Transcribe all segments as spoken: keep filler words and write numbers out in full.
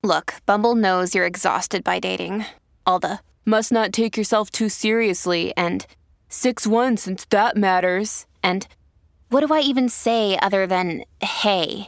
Look, Bumble knows you're exhausted by dating. All the, must not take yourself too seriously, and six one since that matters, and what do I even say other than, hey?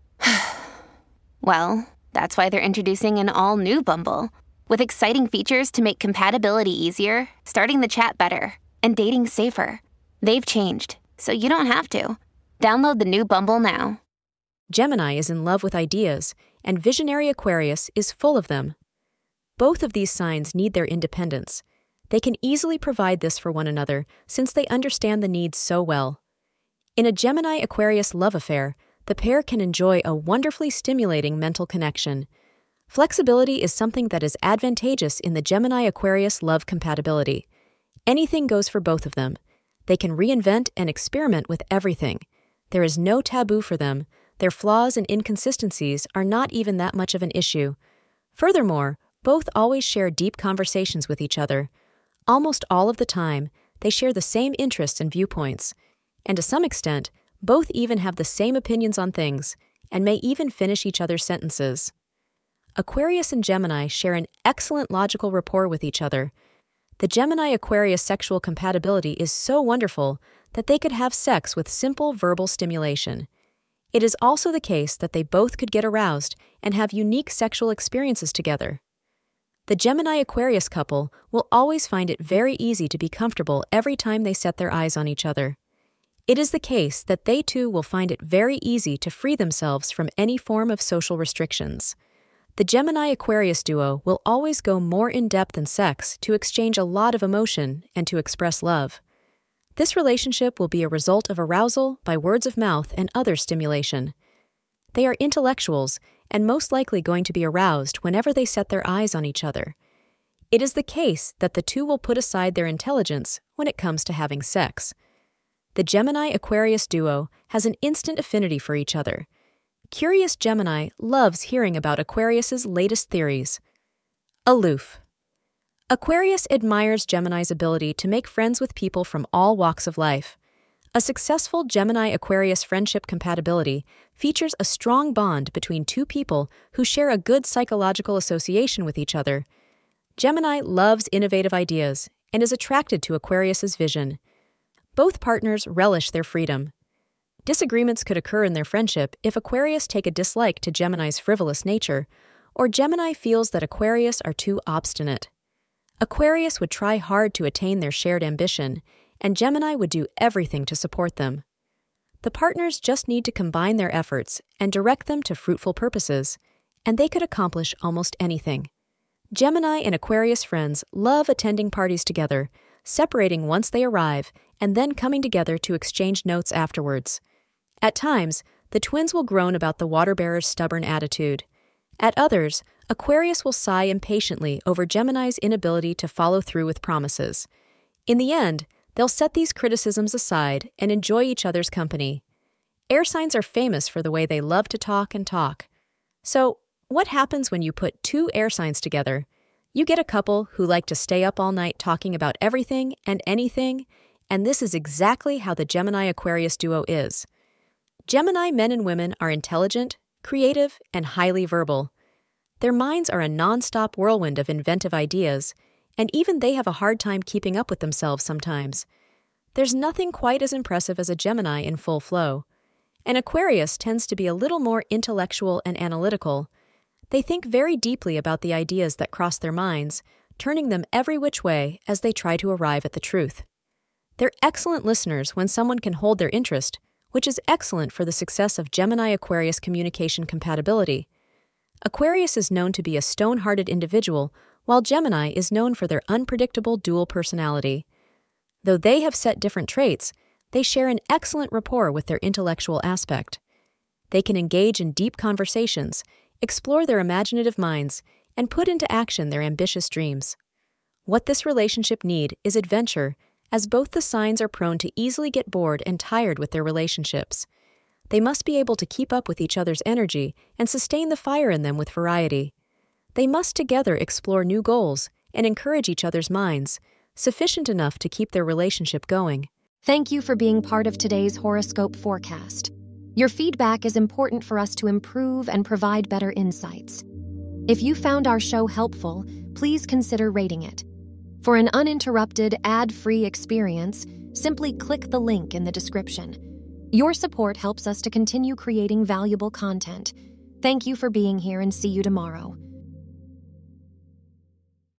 Well, that's why they're introducing an all-new Bumble, with exciting features to make compatibility easier, starting the chat better, and dating safer. They've changed, so you don't have to. Download the new Bumble now. Gemini is in love with ideas, and visionary Aquarius is full of them. Both of these signs need their independence. They can easily provide this for one another since they understand the needs so well. In a Gemini-Aquarius love affair, the pair can enjoy a wonderfully stimulating mental connection. Flexibility is something that is advantageous in the Gemini-Aquarius love compatibility. Anything goes for both of them. They can reinvent and experiment with everything. There is no taboo for them. Their flaws and inconsistencies are not even that much of an issue. Furthermore, both always share deep conversations with each other. Almost all of the time, they share the same interests and viewpoints. And to some extent, both even have the same opinions on things, and may even finish each other's sentences. Aquarius and Gemini share an excellent logical rapport with each other. The Gemini-Aquarius sexual compatibility is so wonderful that they could have sex with simple verbal stimulation. It is also the case that they both could get aroused and have unique sexual experiences together. The Gemini-Aquarius couple will always find it very easy to be comfortable every time they set their eyes on each other. It is the case that they too will find it very easy to free themselves from any form of social restrictions. The Gemini-Aquarius duo will always go more in-depth than sex to exchange a lot of emotion and to express love. This relationship will be a result of arousal by words of mouth and other stimulation. They are intellectuals and most likely going to be aroused whenever they set their eyes on each other. It is the case that the two will put aside their intelligence when it comes to having sex. The Gemini-Aquarius duo has an instant affinity for each other. Curious Gemini loves hearing about Aquarius's latest theories. Aloof. Aquarius admires Gemini's ability to make friends with people from all walks of life. A successful Gemini-Aquarius friendship compatibility features a strong bond between two people who share a good psychological association with each other. Gemini loves innovative ideas and is attracted to Aquarius's vision. Both partners relish their freedom. Disagreements could occur in their friendship if Aquarius take a dislike to Gemini's frivolous nature, or Gemini feels that Aquarius are too obstinate. Aquarius would try hard to attain their shared ambition, and Gemini would do everything to support them. The partners just need to combine their efforts and direct them to fruitful purposes, and they could accomplish almost anything. Gemini and Aquarius friends love attending parties together, separating once they arrive, and then coming together to exchange notes afterwards. At times, the twins will groan about the water-bearer's stubborn attitude. At others, Aquarius will sigh impatiently over Gemini's inability to follow through with promises. In the end, they'll set these criticisms aside and enjoy each other's company. Air signs are famous for the way they love to talk and talk. So, what happens when you put two air signs together? You get a couple who like to stay up all night talking about everything and anything, and this is exactly how the Gemini-Aquarius duo is. Gemini men and women are intelligent, creative, and highly verbal. Their minds are a non-stop whirlwind of inventive ideas, and even they have a hard time keeping up with themselves sometimes. There's nothing quite as impressive as a Gemini in full flow. An Aquarius tends to be a little more intellectual and analytical. They think very deeply about the ideas that cross their minds, turning them every which way as they try to arrive at the truth. They're excellent listeners when someone can hold their interest, which is excellent for the success of Gemini-Aquarius communication compatibility. Aquarius is known to be a stone-hearted individual, while Gemini is known for their unpredictable dual personality. Though they have set different traits, they share an excellent rapport with their intellectual aspect. They can engage in deep conversations, explore their imaginative minds, and put into action their ambitious dreams. What this relationship need is adventure, as both the signs are prone to easily get bored and tired with their relationships. They must be able to keep up with each other's energy and sustain the fire in them with variety. They must together explore new goals and encourage each other's minds, sufficient enough to keep their relationship going. Thank you for being part of today's horoscope forecast. Your feedback is important for us to improve and provide better insights. If you found our show helpful, please consider rating it. For an uninterrupted, ad-free experience, simply click the link in the description. Your support helps us to continue creating valuable content. Thank you for being here and see you tomorrow.